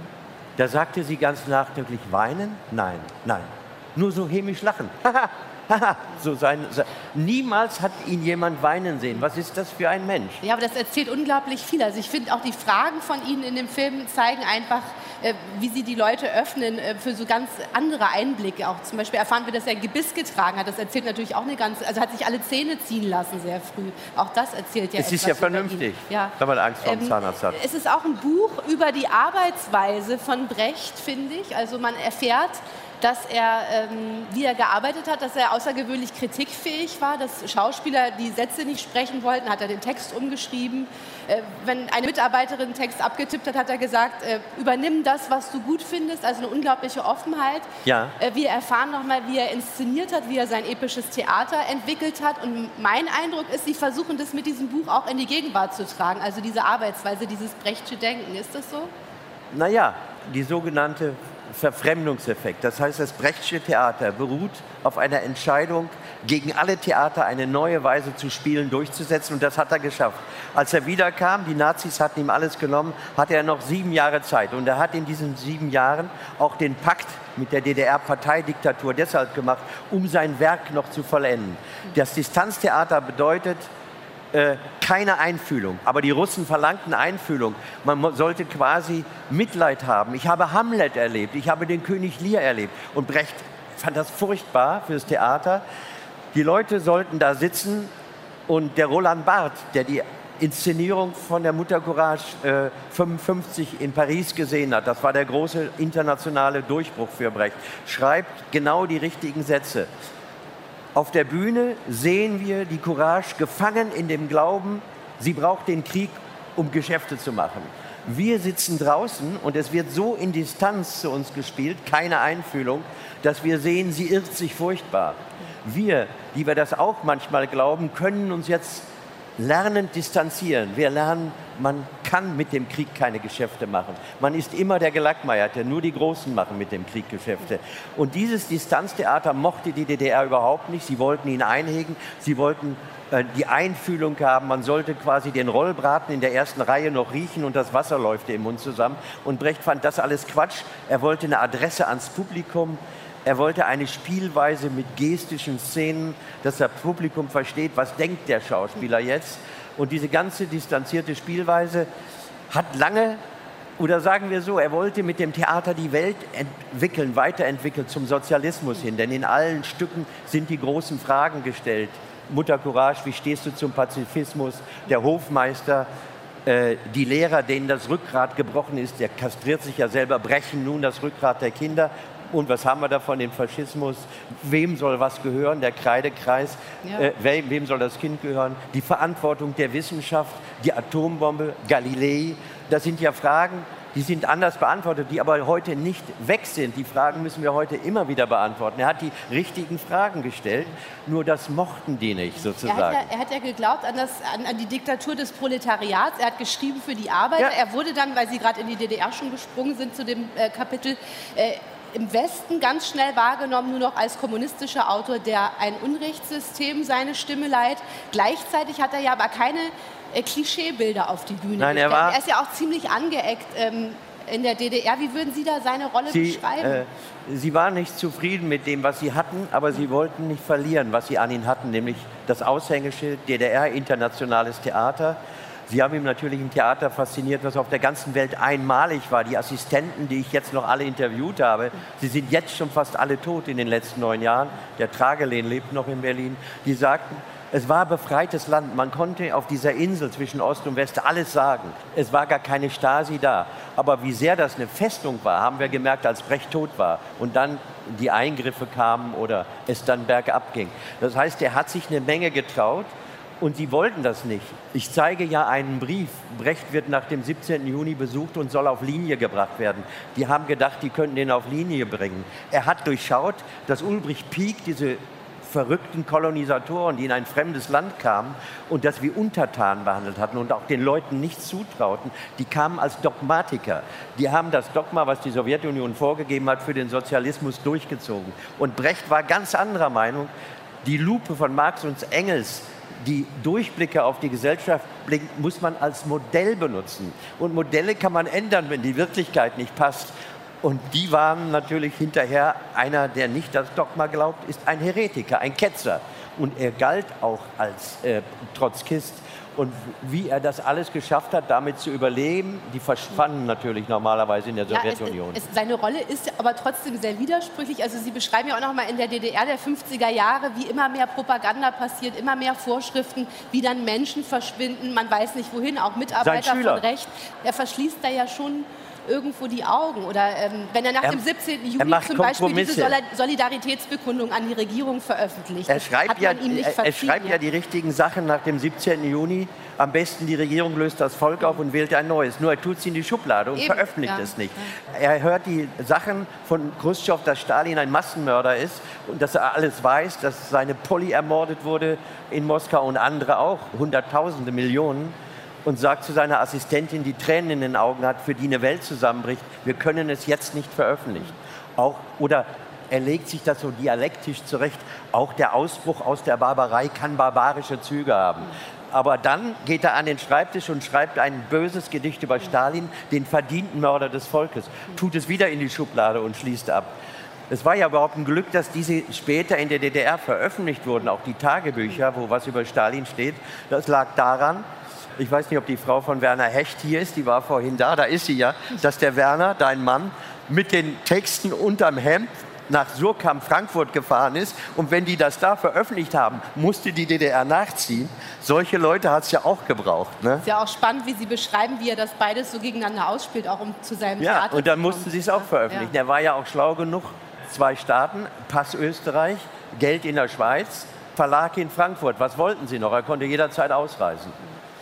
Da sagte sie ganz nachdrücklich, weinen? Nein, nein. Nur so hämisch lachen. Niemals hat ihn jemand weinen sehen. Was ist das für ein Mensch? Ja, aber das erzählt unglaublich viel. Also ich finde auch die Fragen von Ihnen in dem Film zeigen einfach, wie Sie die Leute öffnen für so ganz andere Einblicke. Auch zum Beispiel erfahren wir, dass er ein Gebiss getragen hat. Das erzählt natürlich auch eine ganze, also hat sich alle Zähne ziehen lassen sehr früh. Auch das erzählt ja etwas. Es ist ja vernünftig, wenn man Angst vor dem Zahnarzt hat. Es ist auch ein Buch über die Arbeitsweise von Brecht, finde ich. Also man erfährt, dass er, wie er gearbeitet hat, dass er außergewöhnlich kritikfähig war, dass Schauspieler die Sätze nicht sprechen wollten, hat er den Text umgeschrieben. Wenn eine Mitarbeiterin einen Text abgetippt hat, hat er gesagt, übernimm das, was du gut findest, also eine unglaubliche Offenheit. Ja. Wir erfahren nochmal, wie er inszeniert hat, wie er sein episches Theater entwickelt hat. Und mein Eindruck ist, Sie versuchen das mit diesem Buch auch in die Gegenwart zu tragen, also diese Arbeitsweise, dieses Brechtsche Denken. Ist das so? Naja, die sogenannte Verfremdungseffekt. Das heißt, das Brechtsche Theater beruht auf einer Entscheidung, gegen alle Theater eine neue Weise zu spielen, durchzusetzen. Und das hat er geschafft. Als er wiederkam, die Nazis hatten ihm alles genommen, hatte er noch 7 Jahre Zeit. Und er hat in diesen 7 Jahren auch den Pakt mit der DDR-Parteidiktatur deshalb gemacht, um sein Werk noch zu vollenden. Das Distanztheater bedeutet, keine Einfühlung. Aber die Russen verlangten Einfühlung. Man sollte quasi Mitleid haben. Ich habe Hamlet erlebt, ich habe den König Lear erlebt. Und Brecht fand das furchtbar fürs Theater. Die Leute sollten da sitzen und der Roland Barthes, der die Inszenierung von der Mutter Courage 55 in Paris gesehen hat, das war der große internationale Durchbruch für Brecht, schreibt genau die richtigen Sätze. Auf der Bühne sehen wir die Courage gefangen in dem Glauben, sie braucht den Krieg, um Geschäfte zu machen. Wir sitzen draußen und es wird so in Distanz zu uns gespielt, keine Einfühlung, dass wir sehen, sie irrt sich furchtbar. Wir, die wir das auch manchmal glauben, können uns jetzt lernend distanzieren. Wir lernen, man kann mit dem Krieg keine Geschäfte machen. Man ist immer der Gelackmeierte, nur die Großen machen mit dem Krieg Geschäfte. Und dieses Distanztheater mochte die DDR überhaupt nicht. Sie wollten ihn einhegen, sie wollten die Einfühlung haben. Man sollte quasi den Rollbraten in der ersten Reihe noch riechen und das Wasser läuft im Mund zusammen. Und Brecht fand das alles Quatsch. Er wollte eine Adresse ans Publikum. Er wollte eine Spielweise mit gestischen Szenen, dass das Publikum versteht, was denkt der Schauspieler jetzt. Und diese ganze distanzierte Spielweise hat lange, oder sagen wir so, er wollte mit dem Theater die Welt entwickeln, weiterentwickeln zum Sozialismus hin. Denn in allen Stücken sind die großen Fragen gestellt. Mutter Courage, wie stehst du zum Pazifismus? Der Hofmeister, Die Lehrer, denen das Rückgrat gebrochen ist, der kastriert sich ja selber, brechen nun das Rückgrat der Kinder. Und was haben wir davon? Den Faschismus. Wem soll was gehören? Der Kreidekreis. Ja. Wem soll das Kind gehören? Die Verantwortung der Wissenschaft, die Atombombe, Galilei. Das sind ja Fragen, die sind anders beantwortet, die aber heute nicht weg sind. Die Fragen müssen wir heute immer wieder beantworten. Er hat die richtigen Fragen gestellt, nur das mochten die nicht sozusagen. Er hat ja geglaubt an die Diktatur des Proletariats. Er hat geschrieben für die Arbeiter. Ja. Er wurde dann, weil Sie gerade in die DDR schon gesprungen sind zu dem Kapitel, im Westen ganz schnell wahrgenommen, nur noch als kommunistischer Autor, der ein Unrechtssystem seine Stimme leiht. Gleichzeitig hat er ja aber keine Klischeebilder auf die Bühne. Nein, er ist ja auch ziemlich angeeckt in der DDR. Wie würden Sie da seine Rolle beschreiben? Sie waren nicht zufrieden mit dem, was sie hatten, aber sie wollten nicht verlieren, was sie an ihn hatten, nämlich das Aushängeschild DDR, internationales Theater. Sie haben ihm natürlich ein Theater fasziniert, was auf der ganzen Welt einmalig war. Die Assistenten, die ich jetzt noch alle interviewt habe, sie sind jetzt schon fast alle tot in den letzten 9 Jahren. Der Tragelehn lebt noch in Berlin. Die sagten, es war befreites Land. Man konnte auf dieser Insel zwischen Ost und West alles sagen. Es war gar keine Stasi da. Aber wie sehr das eine Festung war, haben wir gemerkt, als Brecht tot war. Und dann die Eingriffe kamen oder es dann bergab ging. Das heißt, er hat sich eine Menge getraut. Und sie wollten das nicht. Ich zeige ja einen Brief. Brecht wird nach dem 17. Juni besucht und soll auf Linie gebracht werden. Die haben gedacht, die könnten den auf Linie bringen. Er hat durchschaut, dass Ulbricht Pieck, diese verrückten Kolonisatoren, die in ein fremdes Land kamen und das wie Untertanen behandelt hatten und auch den Leuten nichts zutrauten, die kamen als Dogmatiker. Die haben das Dogma, was die Sowjetunion vorgegeben hat, für den Sozialismus durchgezogen. Und Brecht war ganz anderer Meinung. Die Lupe von Marx und Engels, die Durchblicke auf die Gesellschaft blinkt, muss man als Modell benutzen. Und Modelle kann man ändern, wenn die Wirklichkeit nicht passt. Und die waren natürlich hinterher, einer, der nicht das Dogma glaubt, ist ein Heretiker, ein Ketzer. Und er galt auch als Trotzkist. Und wie er das alles geschafft hat, damit zu überleben, die verschwanden natürlich normalerweise in der Sowjetunion. Seine Rolle ist aber trotzdem sehr widersprüchlich. Also Sie beschreiben ja auch noch mal in der DDR der 50er Jahre, wie immer mehr Propaganda passiert, immer mehr Vorschriften, wie dann Menschen verschwinden, man weiß nicht wohin, auch Mitarbeiter von Recht. Er verschließt da ja schon irgendwo die Augen. Oder wenn er nach dem 17. Juli zum Beispiel diese Solidaritätsbekundung an die Regierung veröffentlicht, er schreibt ja die richtigen Sachen nach dem 17. Juni. Am besten die Regierung löst das Volk auf und wählt ein neues. Nur er tut es in die Schublade und veröffentlicht es nicht. Er hört die Sachen von Chruschtschow, dass Stalin ein Massenmörder ist und dass er alles weiß, dass seine Polly ermordet wurde in Moskau und andere auch, Hunderttausende, Millionen. Und sagt zu seiner Assistentin, die Tränen in den Augen hat, für die eine Welt zusammenbricht, wir können es jetzt nicht veröffentlichen. Oder er legt sich das so dialektisch zurecht, auch der Ausbruch aus der Barbarei kann barbarische Züge haben. Aber dann geht er an den Schreibtisch und schreibt ein böses Gedicht über Stalin, den verdienten Mörder des Volkes, tut es wieder in die Schublade und schließt ab. Es war ja überhaupt ein Glück, dass diese später in der DDR veröffentlicht wurden, auch die Tagebücher, wo was über Stalin steht. Das lag daran, ich weiß nicht, ob die Frau von Werner Hecht hier ist, die war vorhin da ist sie ja, dass der Werner, dein Mann, mit den Texten unterm Hemd nach Surkamp, Frankfurt gefahren ist. Und wenn die das da veröffentlicht haben, musste die DDR nachziehen. Solche Leute hat es ja auch gebraucht. Ne? Ist ja auch spannend, wie Sie beschreiben, wie er das beides so gegeneinander ausspielt, auch um zu seinem Theater zu kommen. Und dann mussten sie es auch veröffentlichen. Er war ja auch schlau genug. 2 Staaten, Pass Österreich, Geld in der Schweiz, Verlag in Frankfurt. Was wollten sie noch? Er konnte jederzeit ausreisen.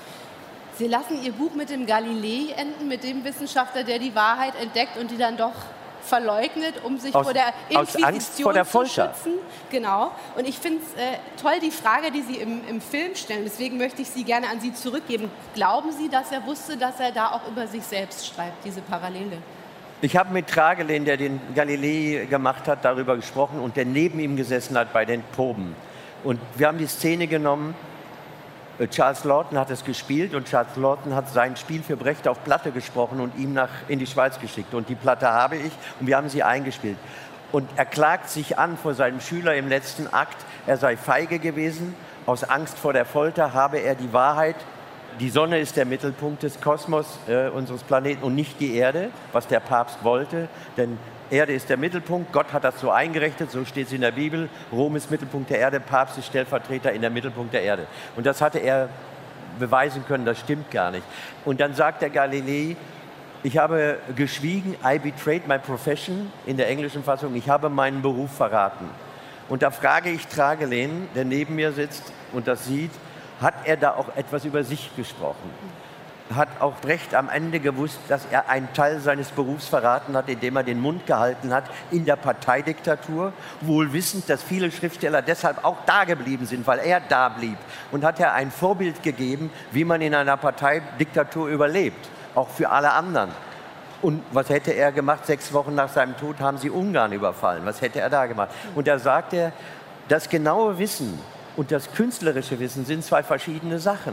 Sie lassen Ihr Buch mit dem Galilei enden, mit dem Wissenschaftler, der die Wahrheit entdeckt und die dann doch verleugnet, um sich vor der Inquisition zu schützen. Genau. Und ich finde es toll, die Frage, die Sie im Film stellen. Deswegen möchte ich sie gerne an Sie zurückgeben. Glauben Sie, dass er wusste, dass er da auch über sich selbst schreibt, diese Parallele? Ich habe mit Tragelehn, der den Galilei gemacht hat, darüber gesprochen und der neben ihm gesessen hat bei den Proben. Und wir haben die Szene genommen. Charles Laughton hat es gespielt und Charles Laughton hat sein Spiel für Brecht auf Platte gesprochen und ihm in die Schweiz geschickt. Und die Platte habe ich und wir haben sie eingespielt. Und er klagt sich an vor seinem Schüler im letzten Akt, er sei feige gewesen, aus Angst vor der Folter habe er die Wahrheit, die Sonne ist der Mittelpunkt des Kosmos unseres Planeten und nicht die Erde, was der Papst wollte, denn Erde ist der Mittelpunkt, Gott hat das so eingerichtet, so steht es in der Bibel. Rom ist Mittelpunkt der Erde, Papst ist Stellvertreter in der Mittelpunkt der Erde. Und das hatte er beweisen können, das stimmt gar nicht. Und dann sagt der Galilei, ich habe geschwiegen, I betrayed my profession, in der englischen Fassung, ich habe meinen Beruf verraten. Und da frage ich Tragelehn, der neben mir sitzt und das sieht, hat er da auch etwas über sich gesprochen? Hat auch Brecht am Ende gewusst, dass er einen Teil seines Berufs verraten hat, indem er den Mund gehalten hat in der Parteidiktatur, wohl wissend, dass viele Schriftsteller deshalb auch da geblieben sind, weil er da blieb. Und hat er ein Vorbild gegeben, wie man in einer Parteidiktatur überlebt, auch für alle anderen. Und was hätte er gemacht? 6 Wochen nach seinem Tod haben sie Ungarn überfallen. Was hätte er da gemacht? Und da sagt er, das genaue Wissen und das künstlerische Wissen sind 2 verschiedene Sachen.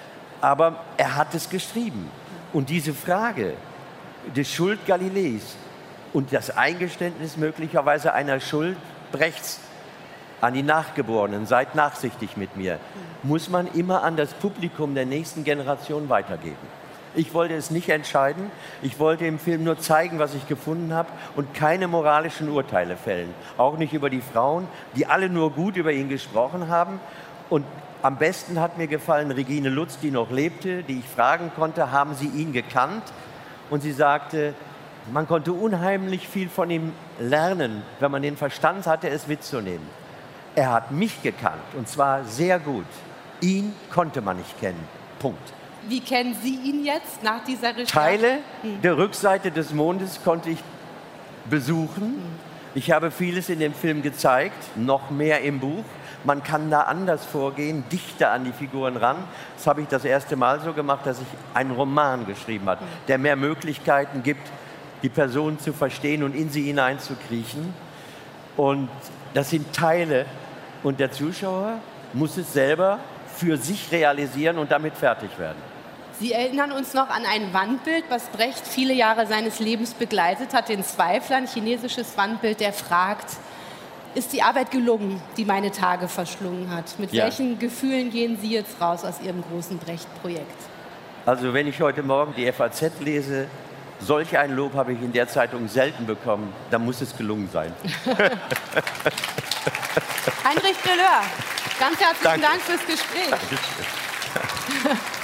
Aber er hat es geschrieben. Und diese Frage der Schuld Galileis und das Eingeständnis möglicherweise einer Schuld Brechts an die Nachgeborenen, seid nachsichtig mit mir, muss man immer an das Publikum der nächsten Generation weitergeben. Ich wollte es nicht entscheiden. Ich wollte im Film nur zeigen, was ich gefunden habe und keine moralischen Urteile fällen. Auch nicht über die Frauen, die alle nur gut über ihn gesprochen haben. Und am besten hat mir gefallen Regine Lutz, die noch lebte, die ich fragen konnte, haben Sie ihn gekannt? Und sie sagte, man konnte unheimlich viel von ihm lernen, wenn man den Verstand hatte, es mitzunehmen. Er hat mich gekannt, und zwar sehr gut. Ihn konnte man nicht kennen. Punkt. Wie kennen Sie ihn jetzt nach dieser Recherche? Teile der Rückseite des Mondes konnte ich besuchen. Ich habe vieles in dem Film gezeigt, noch mehr im Buch. Man kann da anders vorgehen, dichter an die Figuren ran. Das habe ich das erste Mal so gemacht, dass ich einen Roman geschrieben habe, der mehr Möglichkeiten gibt, die Personen zu verstehen und in sie hineinzukriechen. Und das sind Teile. Und der Zuschauer muss es selber für sich realisieren und damit fertig werden. Sie erinnern uns noch an ein Wandbild, was Brecht viele Jahre seines Lebens begleitet hat, den Zweifler, ein chinesisches Wandbild, der fragt, ist die Arbeit gelungen, die meine Tage verschlungen hat? Mit welchen Gefühlen gehen Sie jetzt raus aus Ihrem großen Brecht-Projekt? Also wenn ich heute Morgen die FAZ lese, solch ein Lob habe ich in der Zeitung selten bekommen, dann muss es gelungen sein. Heinrich Grilleur, ganz herzlichen Dank fürs Gespräch. Dankeschön.